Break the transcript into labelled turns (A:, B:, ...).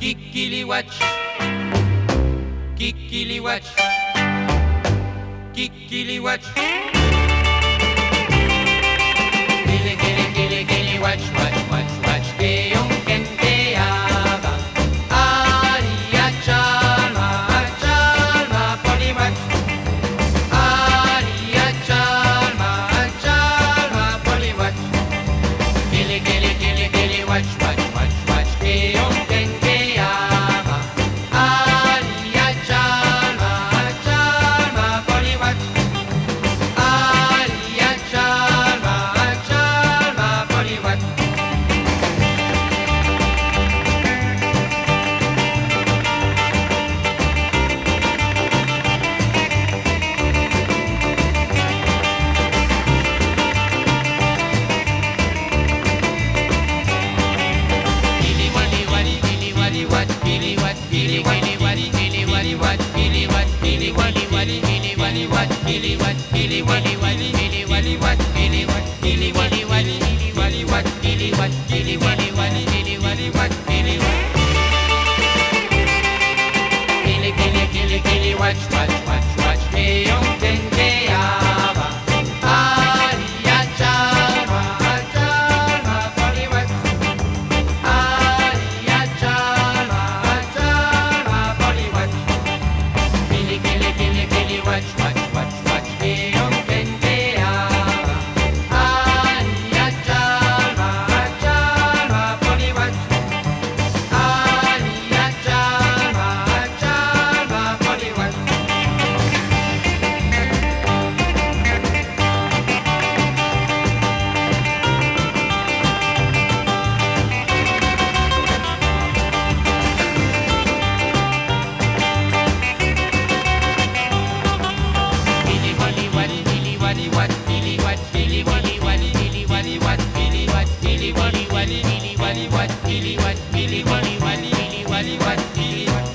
A: Kikiliwatch, Kikiliwatch, Kikiliwatch. Kili, kili, kili, kili, watch, watch, watch, watch. Keong kente aba. Ali achalma, achalma, poliwatch. Ali achalma, achalma, poliwatch. Kili, kili, kili, kili, watch, watch, watch, watch. Keong kente aba. Ali achalma, achalma, poliwatch. Ali achalma, achalma, poliwatch. Kili wali wali, kili wali wat, kili wat, kili wali wali, kili wali wat, kili wat, kili wali wali, kili wali wat, kili wat, kili wali wali, kili wali wat, kili wat, kili wali wali, kili wali wat, kili wat, kili wali wali, kili wali wat, kili wat. Kili kili kili kili watch watch watch watch. Keong kente aba. Ali achalma, achalma, poliwatch. Ali achalma, achalma, poliwatch. Kili kili kili kili watch watch watch watch. Keong kente aba. Ali achalma, achalma, poliwatch. Ali achalma, achalma, poliwatch. Kili wali wali, kili wali wat, kili wat, kili wali wali, kili wali wat, kili wat, kili wali wali, kili wali wat, kili wat, kili wali wali, kili wali wat, kili wat.